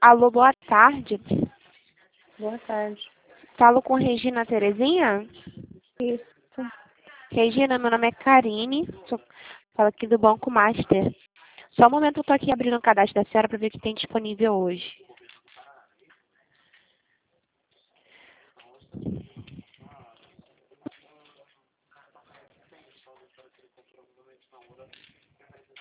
Alô, boa tarde. Boa tarde. Falo com Regina Terezinha? Isso. Regina, meu nome é Karine, falo aqui do Banco Master. Só um momento, eu estou aqui abrindo o cadastro da senhora para ver o que tem disponível hoje.